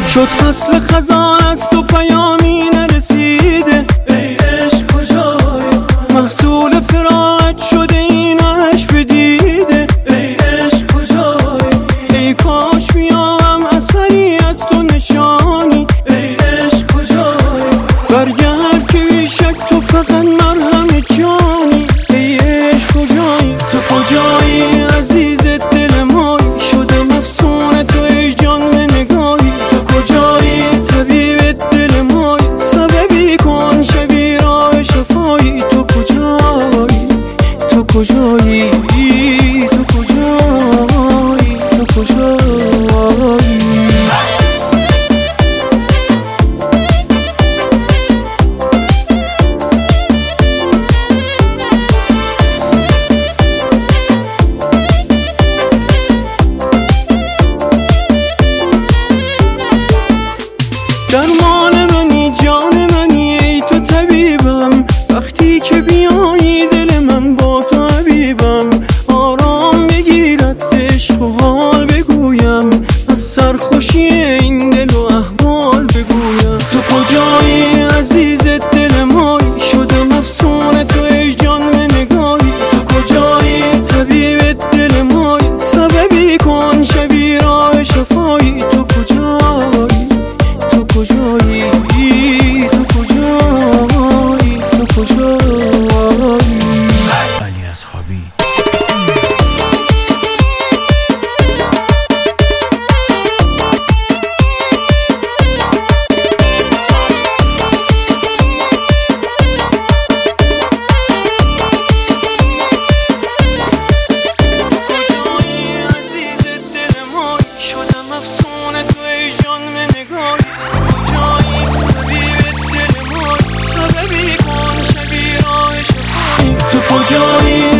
شد فصل خزان است و پیامی نرسیده، ای عشق کجایی؟ محصول فراقت شده این عشق بدیده، ای عشق کجایی؟ ای کاش بیام اثری از تو نشانی، ای عشق کجایی؟ برگرد که بیشک تو فقط مرهم جانی. ای عشق کجایی؟ تو کجایی عزیز دل مایی؟ شدم افسون تو ای جان نگاهی. تو کجایی طبیب دل مایی؟ سببی کن شبی راه شفایی. تو کجایی؟ تو کجایی؟ تو کجایی؟ تو کجایی؟ درمان منی جان منی ای تو طبیبم، وقتی که بیایی دل من با تو حبیبم. آرام بگیرد عشق و حال بگویم، از سرخوشی این دل و احوال بگویم. تو کجایی عزیز دل مایی؟ شدم افسون تو ای جان نگاهی. تو کجایی طبیب دل مایی؟ سببی کن شبی راه شفایی. تو کجایی؟ تو کجایی؟ تو کجایی؟ تو کجایی؟ علی اصحابی. شدم افسون تو ای جان نگاهی. کجایی طبیب دل مایی؟ سببی کن شبی راه شفایی. تو کجایی